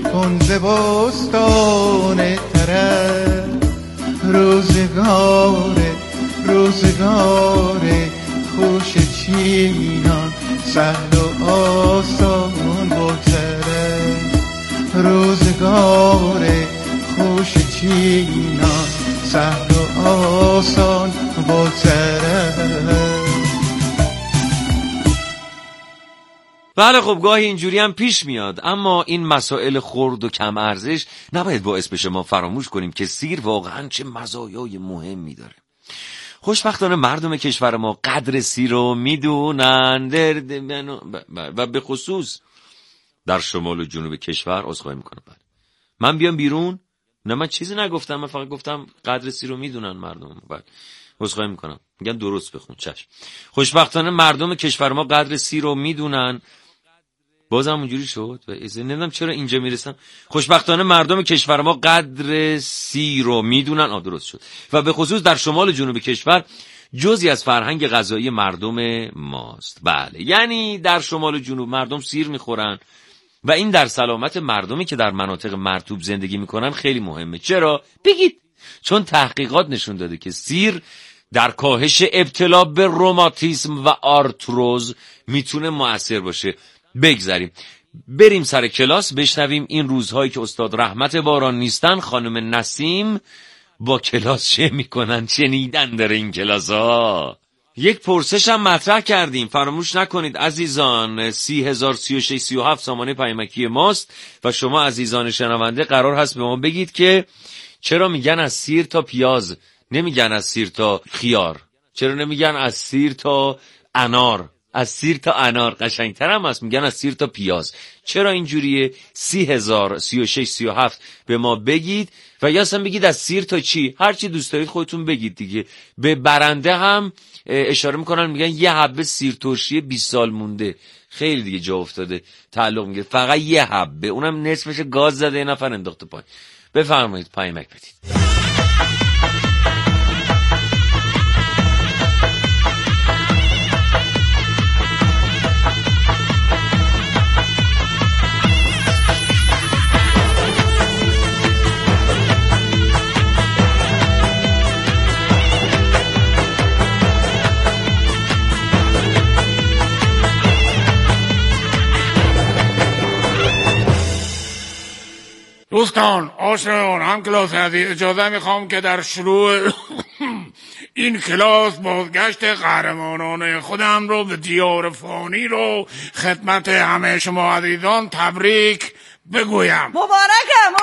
کن ز بستان طرب روزگار خوش چینان سهل و آسان بگذره روزگار خوش چینان سهل و آسان بگذره. بله خب گاهی اینجوری هم پیش میاد، اما این مسائل خرد و کم ارزش نباید باعث بشه ما فراموش کنیم که سیر واقعا چه مزایای مهمی داره. خوشبختانه مردم کشور ما قدر سیر رو میدونن و به خصوص در شمال و جنوب کشور. عذرخواهی میکنم من بیام بیرون؟ نه من چیزی نگفتم، من فقط گفتم قدر سیر رو میدونن مردم. عذرخواهی میکنم، میگن درست بخون. چشم. خوشبختانه مردم کشور ما قدر سیر رو میدونن. بازم اونجوری شد و نمیدونم چرا اینجا میرسم. خوشبختانه مردم کشور ما قدر سیر رو میدونن. درست شد. و به خصوص در شمال و جنوب کشور جزئی از فرهنگ غذایی مردم ماست. بله، یعنی در شمال و جنوب مردم سیر میخورن و این در سلامت مردمی که در مناطق مرطوب زندگی میکنن خیلی مهمه. چرا؟ بگید. چون تحقیقات نشون داده که سیر در کاهش ابتلا به روماتیسم و آرتروز میتونه مؤثر باشه. بگذاریم بریم سر کلاس بشنویم این روزهایی که استاد رحمت باران نیستن خانم نسیم با کلاس چه میکنن. شنیدن داره این کلاس ها. یک پرسش هم مطرح کردیم، فراموش نکنید عزیزان. 30,036,37 سامانه پیامکی ماست و شما عزیزان شنونده قرار هست به ما بگید که چرا میگن از سیر تا پیاز، نمیگن از سیر تا خیار؟ چرا نمیگن از سیر تا انار؟ از سیر تا انار قشنگتر هم هست، میگن از سیر تا پیاز. چرا اینجوریه؟ 30,036,37 به ما بگید و یا اصلا بگید از سیر تا چی، هر چی دوست دارید خودتون بگید دیگه. به برنده هم اشاره میکنن، میگن یه حبه سیر ترشی 20 سال مونده. خیلی دیگه جا افتاده تعلق میگه فقط یه حبه، اونم نصفش گاز زده یه نفر انداخته پایین. بفرمایید پیامک بدید. دوستان آشنایان هم کلاس هستی، اجازه میخوام که در شروع این کلاس بازگشت قهرمانان خودم رو به دیار فانی رو خدمت همه شما عزیزان تبریک بگویم. مبارکم.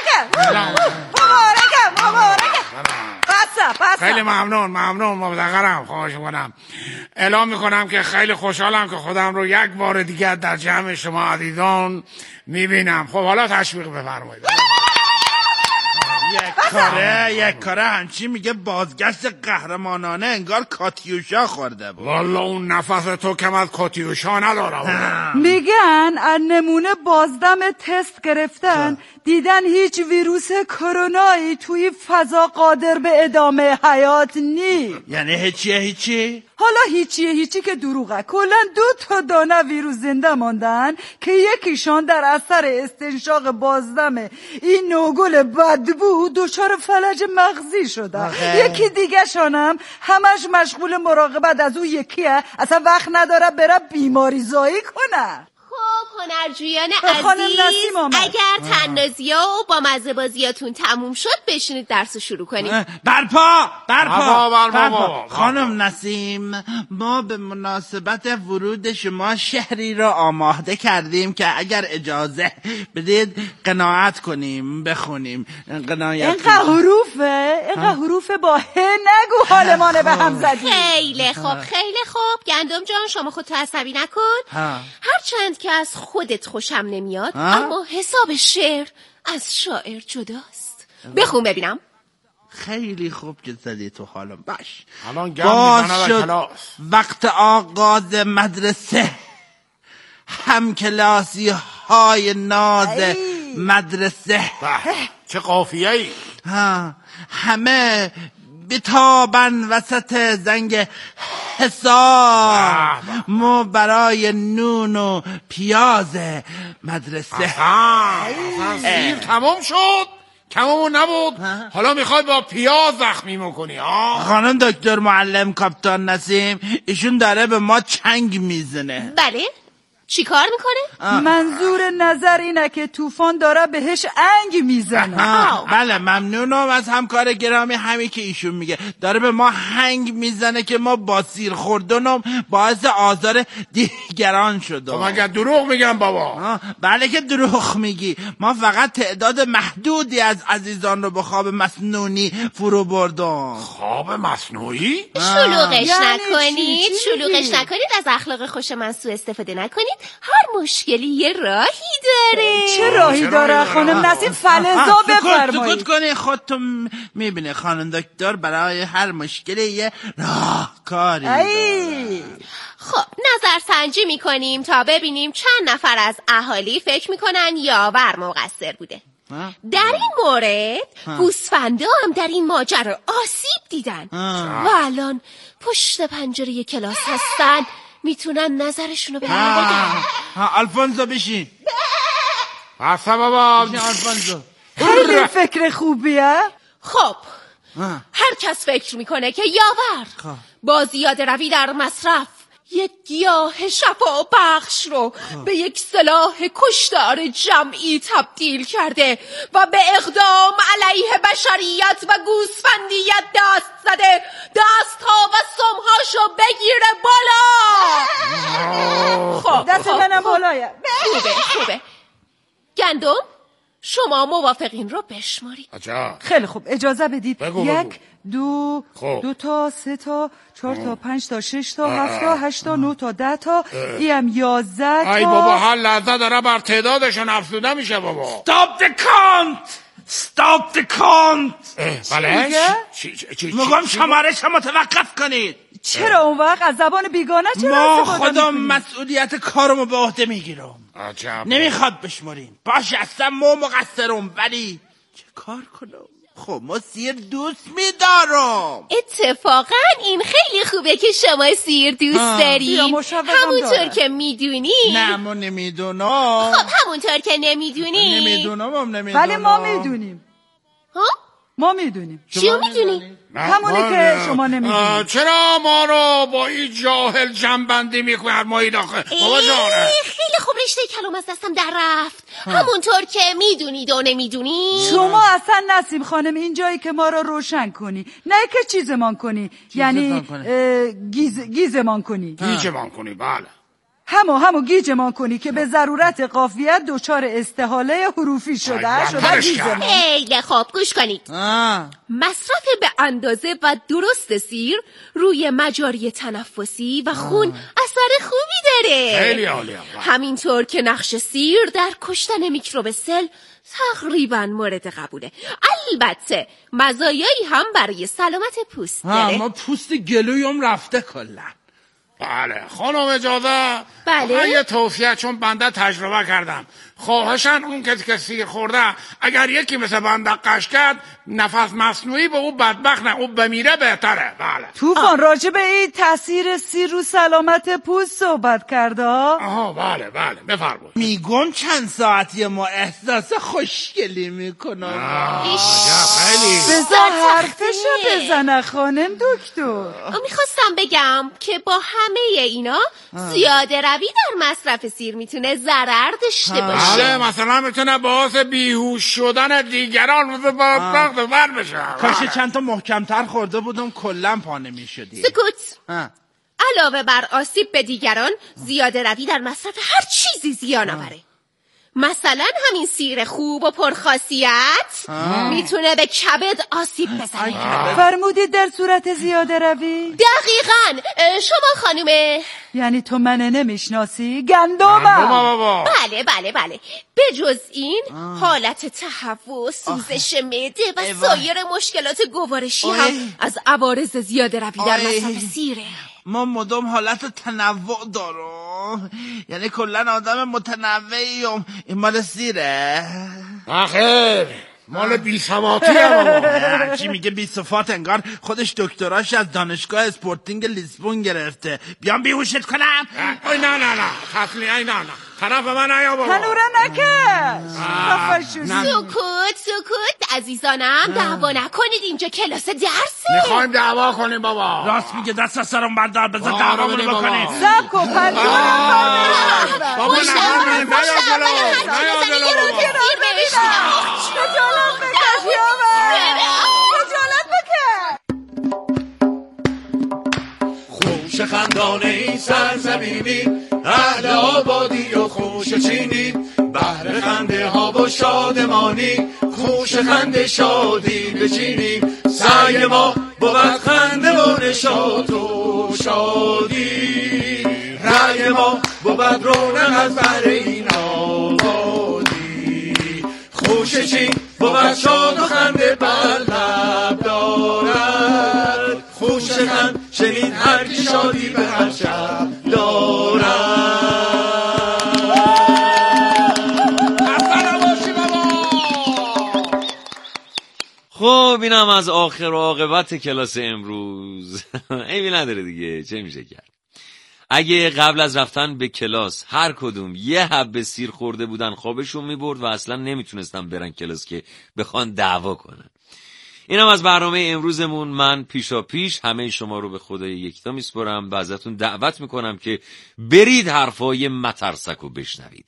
خیلی ممنون مفتخرم. خواهش میکنم اعلام میکنم که خیلی خوشحالم که خودم رو یک بار دیگر در جمع شما عزیزان میبینم. خب حالا تشویق بفرمایید. یک کاره همچی میگه بازگشت قهرمانانه، انگار کاتیوشا خورده بود. والا اون نفس تو کم از کاتیوشا ندارم. میگن از نمونه بازدم تست گرفتن دیدن هیچ ویروس کرونایی توی فضا قادر به ادامه حیات نی. یعنی هیچی؟ حالا هیچی که دروغه. کلا 2 دانه ویروس زنده ماندن که یکیشان در اثر استنشاق بازدم این نوگل بدبو دچار فلج مغزی شده. یکی دیگه شانم همش مشغول مراقبت از اون یکیه، اصلا وقت نداره بره بیماری زایی کنه. خب هنرجویان عزیز، اگر تنازی‌ها و با مزه بازیاتون تموم شد بشینید درس شروع کنیم. برپا خانم نسیم، ما به مناسبت ورود شما شعری را آماده کردیم که اگر اجازه بدید قناعت کنیم بخونیم. اینقدر حروف با نگو حالمانه به هم زدیم. خیلی خوب گندم جان شما خودت عصبی نکن. هرچند که از خودت خوشم نمیاد اما حساب شعر از شاعر جداست. بخون ببینم. خیلی خوب که زدی تو حالم. باش شد وقت آغاز مدرسه، هم کلاسی های ناز مدرسه. چه قافیه‌ای. همه بتابن وسط زنگ حساب، ما برای نون و پیاز مدرسه. سیر تمام شد؟ کممون نبود؟ حالا میخوای با پیاز زخمی میکنی ها؟ خانم دکتر معلم کاپیتان نسیم، ایشون داره به ما چنگ میزنه. بله؟ چی کار میکنه؟ منظور نظر اینه که طوفان داره بهش انگ میزنه. بله ممنونم از همکار گرامی. همین که ایشون میگه داره به ما هنگ میزنه که ما با سیر خوردنم باعث آزار دیگران شده. تو مگه دروغ میگم بابا؟ بله که دروغ میگی. ما فقط تعداد محدودی از عزیزان رو به خواب مصنوعی فرو بردم. خواب مصنوعی؟ شلوغش یعنی نکنید، چی شلوغش میگی؟ نکنید، از اخلاق خوش من سوء استفاده نکنید. هر مشکلی یه راهی داره. چه راهی داره خانم نسیم؟ فلزا بفرمایید. سکوت کنی. خودتون میبینه خانم دکتر برای هر مشکلی یه راهکاری داره. خب نظرسنجی میکنیم تا ببینیم چند نفر از اهالی فکر میکنن یاور مقصر بوده. در این مورد گوسفندا هم در این ماجرا آسیب دیدن و الان پشت پنجره کلاس هستن، میتونن نظرشونو به من بگن. آلفونسو بشین. بسه بابا. آلفونسو خیلی فکر خوبیه. خب هر کس فکر میکنه که یاور با زیاده روی در مصرف یک گیاه شفا بخش رو به یک سلاح کشتار جمعی تبدیل کرده و به اقدام علیه بشریت و گوسفندیت دست زده، دستها و سمهاشو بگیره بالا. خب دست منم بالایه. خوبه. گندم شما موافقین رو بشمارید. خیلی خوب اجازه بدید. بگو. 1 2 2 تا 3 تا 4 تا 5 تا 6 تا 7 تا 8 تا 9 تا 10 تا ام 11 تا. ای بابا هر لحظه داره بر تعدادشون افزوده میشه بابا. Stop the count. بله؟ میگم شمارش متوقف کنید. چرا اون وقت از زبان بیگانه چرا ما استفاده خودم می‌کنی؟ مسئولیت کارمو به عهده میگیرم. نمیخواد بشمارین. باشه اصلا ما مقصرم، ولی چه کار کنم؟ خب ما سیر دوست میدارم. اتفاقا این خیلی خوبه که شما سیر دوست دارین. همونطور که میدونی. نه ما نمیدونم. خب همونطور که نمیدونی. نمیدونم. ولی ما میدونیم. ها؟ ما میدونیم. چیو میدونی؟ همونی که شما نمیدونید. چرا ما رو با این جاهل جنبندی می‌فرمایید آخه؟ بابا جان خیلی خوب رشته کلام از دستم در رفت. همونطور که میدونید و نمیدونید. شما اصلا نسیم خانم این جایی که ما رو روشن کنی، نه که چیزمان کنی. یعنی گیزمان کنی. گیجمان کنی. بله همو گیجمان کنی که به ضرورت قافیت دچار استحاله حروفی شده گیجمان. خیلی خوب گوش کنید. مصرف به اندازه و درست سیر روی مجاری تنفسی و خون اثر خوبی داره. خیلی عالیه. همینطور که نقش سیر در کشتن میکروب سل تقریبا مورد قبوله. البته مزایایی هم برای سلامت پوست داره. ما پوست گلویم رفته کلا. بله خانم اجازه. بله من یه توصیه، چون بنده تجربه کردم، خواهشن اون کسی که سیر خورده اگر یکی مثل بنده قش کرد نفس مصنوعی به اون بدبخت نه، اون بمیره بهتره. بله طوفان راجع به این تاثیر سیر رو سلامت پوست صحبت کرده. بله بفرمایید. میگم چند ساعتی ما احساس خوشگلی میکنم. خیلی بذار حرفشو بزنه خانم دکتر. میخواستم بگم که با همه اینا زیاده روی در مصرف سیر میتونه ضرر داشته باشه. بله مثلا میتونه باعث بیهوش شدن دیگران مثل بدبخت بر بشه. کاش چند تا محکمتر خورده بودم کلا پا نمیشدی. سکوت. علاوه بر آسیب به دیگران، زیاده روی در مصرف هر چیزی زیان آوره. مثلا همین سیر خوب و پرخاصیت میتونه به کبد آسیب بزنه. فرمودید در صورت زیاده روی؟ دقیقاً. شما خانومه؟ یعنی تو منو نمیشناسی؟ گندمم. بله. به جز این حالت تهوع، سوزش معده و سایر مشکلات گوارشی هم از عوارض زیاده روی در مصرف سیره. ما مدام حالت تنوع دارم، یعنی کلا آدم متنوعیم. این مال سیره؟ آخر مال بی‌ثباتی هم چی میگه بی‌صفات؟ انگار خودش دکتراش از دانشگاه اسپورتینگ لیسبون گرفته. بیام بیهوشت کنم؟ نه تسلی نه طرف من نیا بابا. تنوره نکش. سکوت عزیزانم، دعوا نکنید، اینجا کلاس درسه. میخوایم دعوا کنیم بابا. راست میگه، دست از سرم بردار، بذار دعوامونو بکنیم. سب و خوش خندانه این سرزمینی، اهل آبادی و خوش چینی، بهر خنده ها و شادمانی، خوش خنده شادی بچینیم. سعی ما بود خنده و نشاط و شادی، رأی ما بود رونق از بهر این آبادی. خوش چین بود شاد و خنده بر لب دارد، خوش خند شنید هر کی شادی به هر شب دارد. خب اینم از آخر و عاقبت کلاس امروز. عیبی نداره دیگه، چه میشه کرد. اگه قبل از رفتن به کلاس هر کدوم یه حبه سیر خورده بودن خوابشون میبرد و اصلا نمیتونستن برن کلاس که بخوان دعوا کنن. اینم از برنامه امروزمون. من پیشا پیش همه شما رو به خدای یکتا میسپرم و ازتون دعوت میکنم که برید حرفای مترسک رو بشنوید.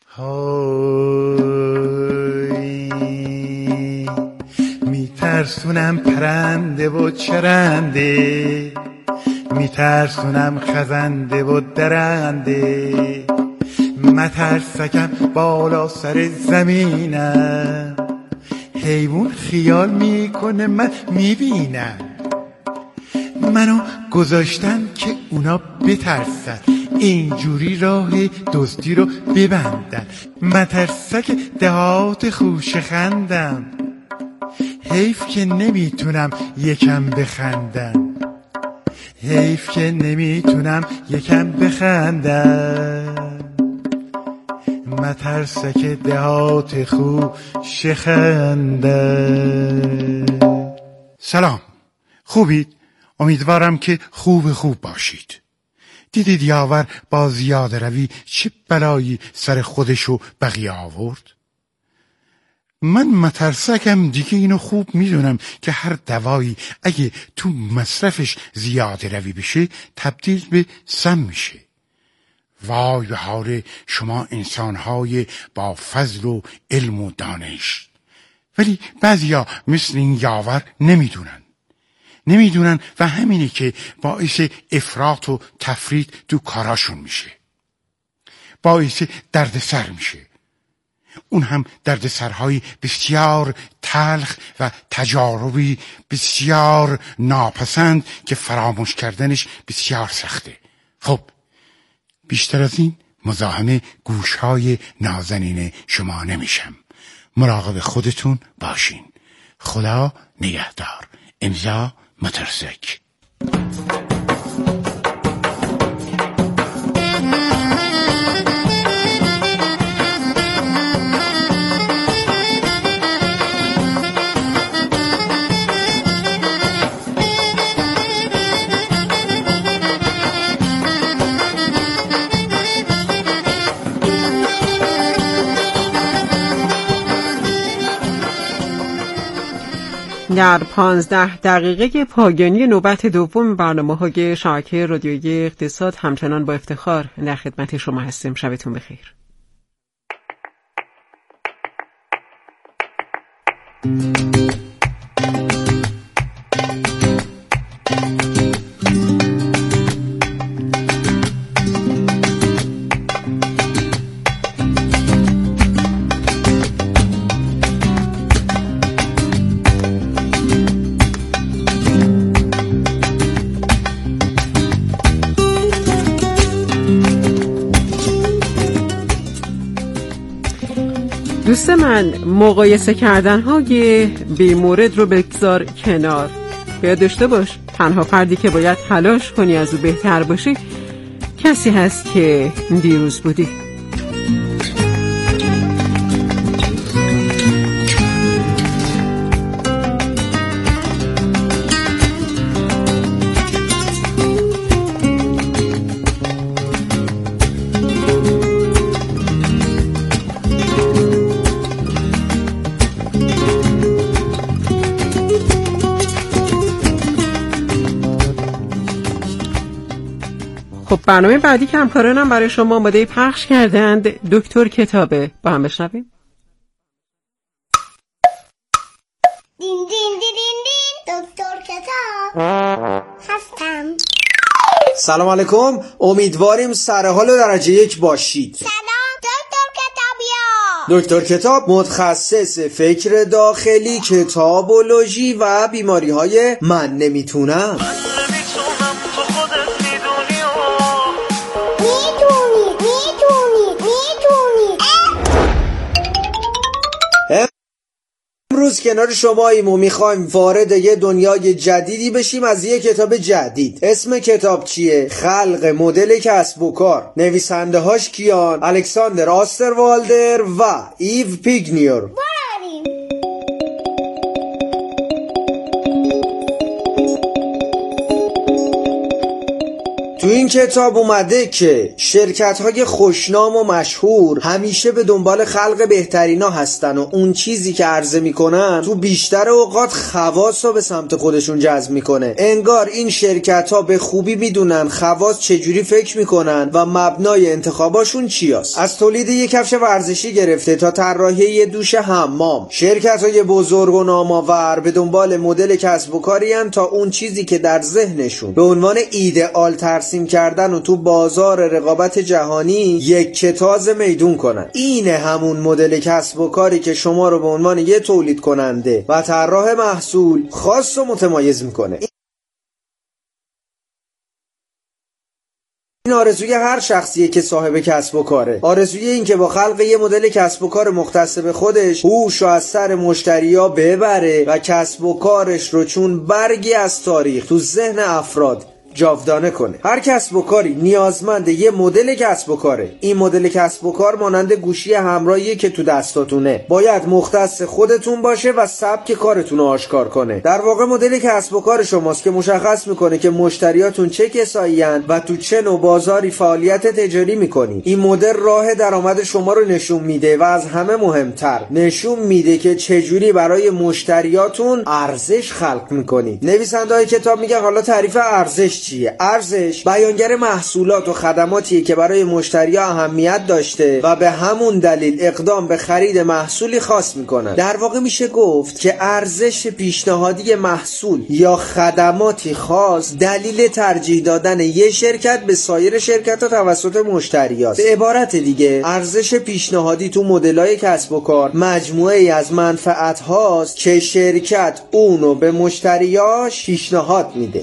میترسونم پرنده و چرنده، میترسونم خزنده و درنده، مترسکم بالا سر زمینم، حیوان خیال میکنه من میبینم، منو گذاشتن که اونا بترسن، اینجوری راه دزدی رو ببندن، مترسک دهات خوش خندم، حیف که نمیتونم یکم بخندم، حیف که نمیتونم یکم بخندم، مترسک دهات خوش خندم. سلام، خوبید؟ امیدوارم که خوب باشید. دیدید یاور با زیاده روی چه بلایی سر خودشو بقیه آورد؟ من مترسکم دیگه، اینو خوب میدونم که هر دوایی اگه تو مصرفش زیاده روی بشه تبدیل به سم میشه. وای به حال شما انسانهای با فضل و علم و دانش. ولی بعضیا مثل این یاور نمیدونن و همینه که باعث افراط و تفریط تو کاراشون میشه، باعث دردسر میشه، اون هم دردسرهای بسیار تلخ و تجاربی بسیار ناپسند که فراموش کردنش بسیار سخته. خب بیشتر از این مزاحم گوشهای نازنین شما نمیشم. مراقب خودتون باشین. خدا نگهدار. امضا مترسک. در 15 دقیقه پایانی نوبت دوم برنامه‌های شبکه رادیویی اقتصاد همچنان با افتخار در خدمت شما هستیم. شبتون بخیر. دوست من، مقایسه کردن‌های بی‌مورد رو بگذار کنار. باید داشته باش تنها فردی که باید تلاش کنی از او بهتر باشی کسی هست که دیروز بودی. خب برنامه بعدی که همکارانم برای شما آماده پخش کردند دکتر کتابه. با هم بشنویم. دین دین دین دین دکتر کتاب هستم. سلام علیکم، امیدواریم سر حال درجه 1 باشید. سلام دکتر کتابیا. دکتر کتاب متخصص فکر داخلی، کتابولوژی و بیماری‌های من نمیتونم. امروز کنار شماییم و میخوایم وارد یه دنیای جدیدی بشیم از یه کتاب جدید. اسم کتاب چیه؟ خلق مدل کسب و کار. نویسنده هاش کیان؟ الکساندر آستروالدر و ایو پیگنیور. تو این کتاب اومده که شرکت‌های خوشنام و مشهور همیشه به دنبال خلق بهترینا هستن و اون چیزی که عرضه میکنن تو بیشتر اوقات خواص رو به سمت خودشون جذب میکنه. انگار این شرکت‌ها به خوبی میدونن خواص چجوری فکر میکنن و مبنای انتخاباشون چیاست. از تولید یک کفش ورزشی گرفته تا طراحی یه دوش حمام، شرکت‌های بزرگ و نام‌آور به دنبال مدل کسب و کاری ان تا اون چیزی که در ذهنشون به عنوان ایدئال ترسیم کردن و تو بازار رقابت جهانی یک کتاز میدون کنن. اینه همون مدل کسب و کاری که شما رو به عنوان یه تولید کننده و طراح محصول خاص و متمایز میکنه. این آرزوی هر شخصیه که صاحب کسب و کاره. آرزوی این که با خلق یه مدل کسب و کار مختص به خودش هوش رو از سر مشتریا ببره و کسب و کارش رو چون برگی از تاریخ تو ذهن افراد جاودانه کنه. هر کسب و کاری نیازمند یه مدل کسب و کاره. این مدل کسب و کار مانند گوشی همراهیه که تو دستاتونه. باید مختص خودتون باشه و سبک کارتون رو آشکار کنه. در واقع مدل کسب و کار شماست که مشخص میکنه که مشتریاتون چه کسایین و تو چه نوع بازاری فعالیت تجاری میکنید. این مدل راه درآمد شما رو نشون میده و از همه مهمتر نشون میده که چجوری برای مشتریاتون ارزش خلق میکنید. نویسنده‌های کتاب میگن حالا تعریف ارزش چیه؟ ارزش بیانگر محصولات و خدماتیه که برای مشتری اهمیت داشته و به همون دلیل اقدام به خرید محصولی خاص میکنن. در واقع میشه گفت که ارزش پیشنهادی محصول یا خدماتی خاص دلیل ترجیح دادن یه شرکت به سایر شرکت‌ها توسط مشتریاست. به عبارت دیگه ارزش پیشنهادی تو مدل‌های کسب و کار مجموعه‌ای از منفعت هاست که شرکت اونو به مشتریاش پیشنهاد میده.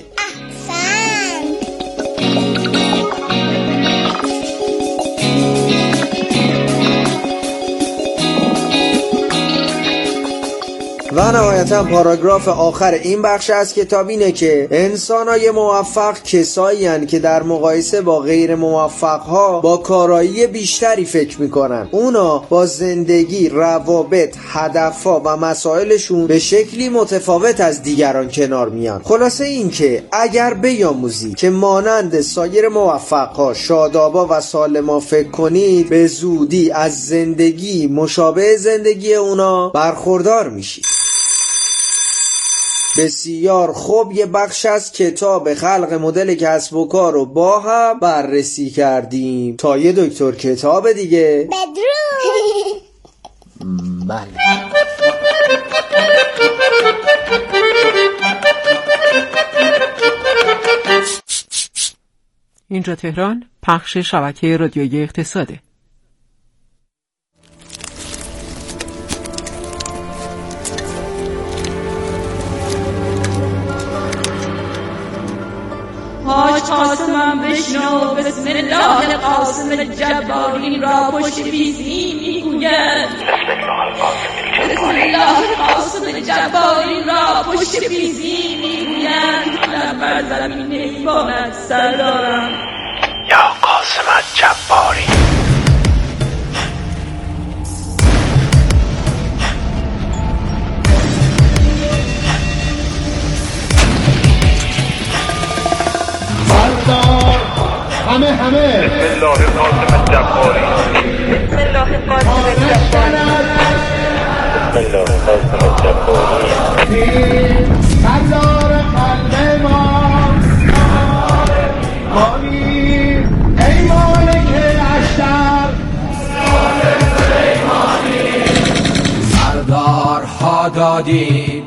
و نهایتا پاراگراف آخر این بخش از کتاب اینه که انسانای موفق کسایی هستند که در مقایسه با غیر موفقها با کارایی بیشتری فکر میکنن. اونا با زندگی، روابط، هدفها و مسائلشون به شکلی متفاوت از دیگران کنار میان. خلاصه این که اگر بیاموزید که مانند سایر موفقها شادابا و سالما فکر کنید، به زودی از زندگی مشابه زندگی اونا برخوردار میشید. بسیار خوب، یه بخش از کتاب خلق مدل کسب و کار رو با هم بررسی کردیم. تا یه دکتر کتاب دیگه بدرود. بله. اینجا تهران، پخش شبکه رادیویی اقتصاده. حاج قاسمم بشنو، بسم الله قاسم جبارین را پشت بیزی میگوید. بسم الله قاسم جبارین را پشت بیزی میگوید. من بر زمین ایوانت سر دارم. یا قاسم جبارین. همه بسم الله قاسم جباری. بسم الله قاسم جباری. سردار قلب ما مانی ها دادیم،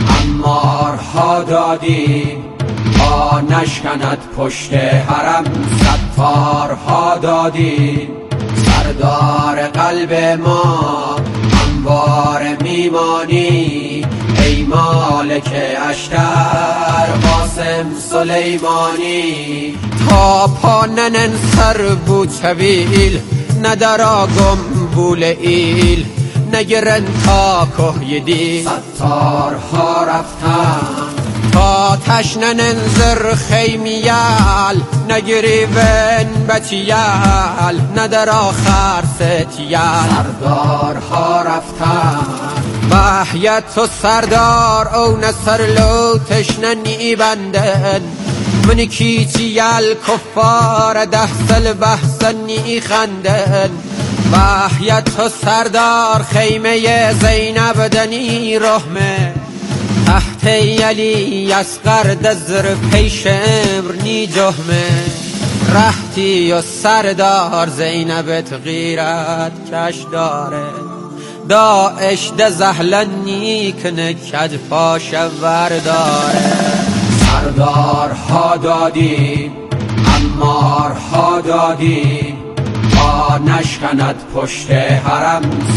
عمارها دادیم، تا نشکند پشت حرم ستارها دادیم. سردار قلب ما همواره میمانی، ای مالک اشتر قاسم سلیمانی. تا پا ننسر بود طویل، ندرا گنبول ایل، نگرن تا که دی ستارها رفتن. تا تشنن زر خیمیال، نگریون بتیال، ندر آخر ستیال. سردارها رفتن بحیت و سردار او نصر لو تشننی بندن. منی کیتیال کفار دهسل بحثنی خندن. بحیت و سردار خیمه زینب دنی رحمه. تحت یلی اسقر دزر پیشمر نی جهمه. رحتی و سردار زینبت غیرت کش داره. داعش دزهلنی کنه کد پاش ورداره. سردارها دادیم، عمارها دادیم، تا نشکند پشت حرم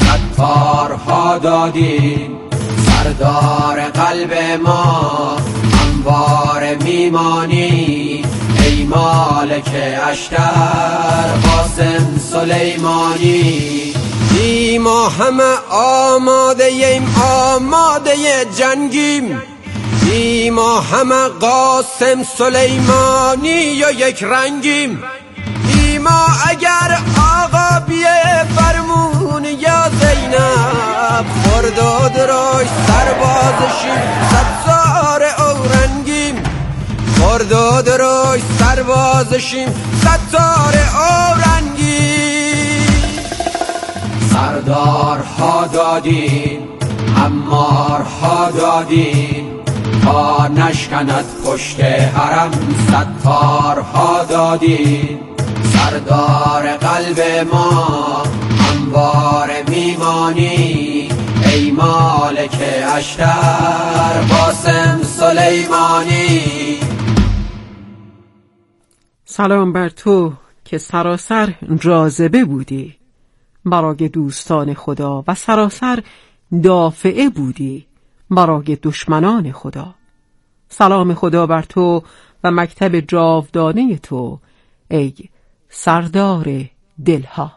ستارها دادیم. سردار قلب ما همواره میمانی، ای مالک اشتر قاسم سلیمانی. ما همه آماده ایم، آماده جنگیم. ما همه قاسم سلیمانی و یک رنگیم. ما اگر آقا بیه فرمون یا زینب، خرداد راش سربازشیم ستار اورنگیم. خرداد راش سربازشیم ستار اورنگیم. سردارها دادیم، عمارها دادیم، تا نشکند پشت حرم ستارها دادیم. سردار قلب ما همواره میمانی، ای مالک اشتر قاسم سلیمانی. سلام بر تو که سراسر جاذبه بودی برای دوستان خدا و سراسر دافعه بودی برای دشمنان خدا. سلام خدا بر تو و مکتب جاودانه تو، ای سردار دلها.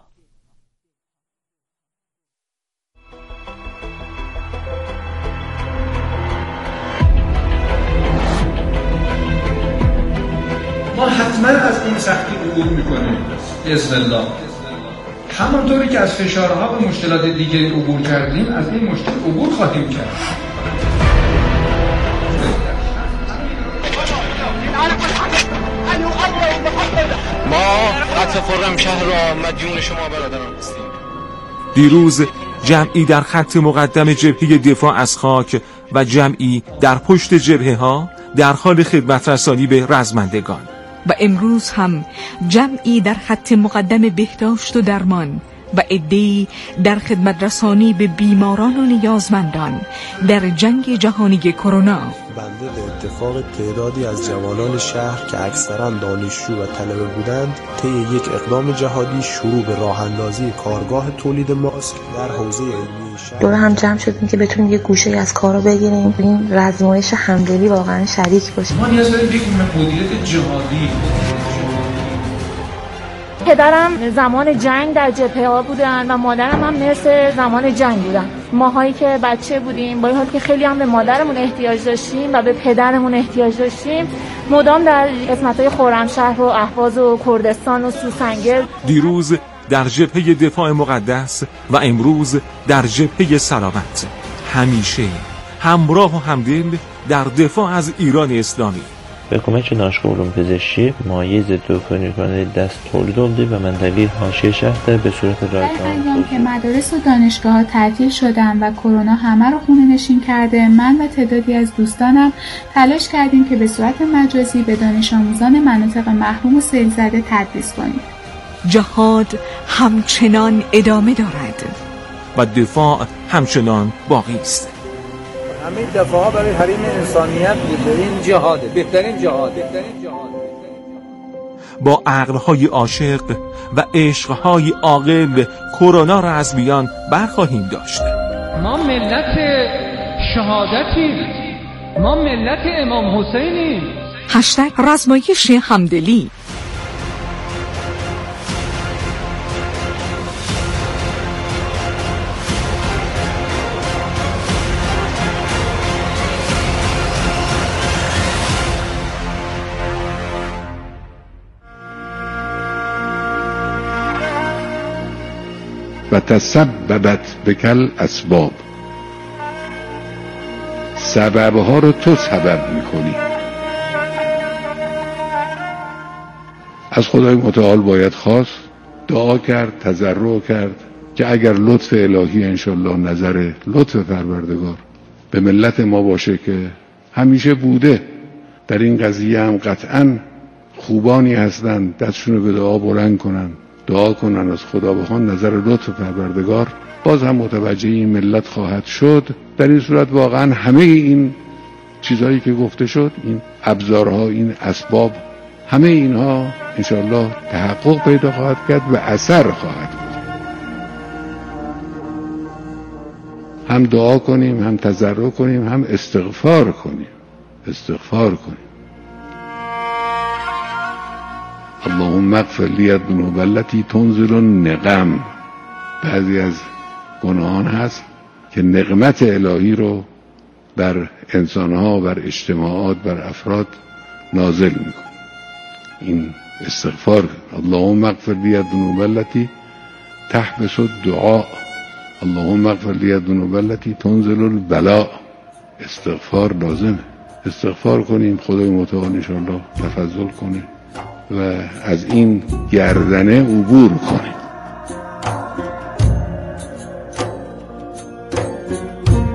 ما حتما از این سختی عبور میکنیم باذن الله. همانطوری که از فشارها و مشکلات دیگری عبور کردیم، از این مشکل عبور خواهیم کرد. ما قطع خرمشهر را مدیون شما برادران هستیم. دیروز جمعی در خط مقدم جبهه دفاع از خاک و جمعی در پشت جبهه ها در حال خدمت رسانی به رزمندگان، و امروز هم جمعی در خط مقدم بهداشت و درمان و عده‌ای در خدمت رسانی به بیماران و نیازمندان در جنگ جهانی کرونا. بنده به اتفاق تعدادی از جوانان شهر که اکثرا دانشجو و طلبه بودند، طی یک اقدام جهادی شروع به راه اندازی کارگاه تولید ماسک در حوزه علمی شهر دور هم جمع شدیم که بتونیم یک گوشه از کارو بگیریم، این رزمایش همدلی واقعا شریک باشیم. ما نیاز داریم یک مدیریت جهادی. پدرم زمان جنگ در جبهه ها بودن و مادرم هم نرس زمان جنگ بودن. ماهایی که بچه بودیم، با این حال که خیلی هم به مادرمون احتیاج داشتیم و به پدرمون احتیاج داشتیم، مدام در قسمت‌های خرمشهر و اهواز و کردستان و سوسنگر. دیروز در جبهه دفاع مقدس و امروز در جبهه سلامت، همیشه همراه و همدل در دفاع از ایران اسلامی. به کمک دانشگاه علوم پزشکی مایع ضد عفونی کننده دست تولید آمده و منطقه حاشیه شهر به صورت رایگان که مدارس و دانشگاه‌ها تعطیل شدن و کرونا همه رو خونه نشین کرده، من و تعدادی از دوستانم تلاش کردیم که به صورت مجازی به دانش آموزان مناطق محروم و سیل زده تدریس کنیم. جهاد همچنان ادامه دارد و دفاع همچنان باقی است. همه دفاعها برای حریم انسانیت بوده. این جهاده، بهترین جهاده. با عقلهای عاشق و عشقهای عاقل کرونا را از میان برخواهیم داشت. ما ملت شهادتیم، ما ملت امام حسینیم. هشتگ رزمایش همدلی. و تسببت بکل اسباب، سببها رو تو سبب میکنی. از خدای متعال باید خواست، دعا کرد، تضرع کرد که اگر لطف الهی انشالله نظر لطف پروردگار به ملت ما باشه که همیشه بوده، در این قضیه هم قطعا خوبانی هستن دستشونو به دعا بلند کنن، دعا کنن از خدا بخوان نظر لطف پروردگار باز هم متوجه این ملت خواهد شد. در این صورت واقعا همه این چیزهایی که گفته شد، این ابزارها، این اسباب، همه اینها انشاءالله تحقق پیدا خواهد کرد و اثر خواهد بود. هم دعا کنیم، هم تضرع کنیم، هم استغفار کنیم. اللهم اغفر لی الذنوب التي تنزل النقم. بعضی از گناهان هست که نقمت الهی رو بر انسانها، بر اجتماعات، بر افراد نازل میکن. این استغفار. اللهم اغفر لی الذنوب التي تحبس الدعاء، اللهم اغفر لی الذنوب التي تنزل البلاء. استغفار لازمه. استغفار کنیم، خدای متعال انشاءالله تفضل کنه و از این گردنه عبور کنیم.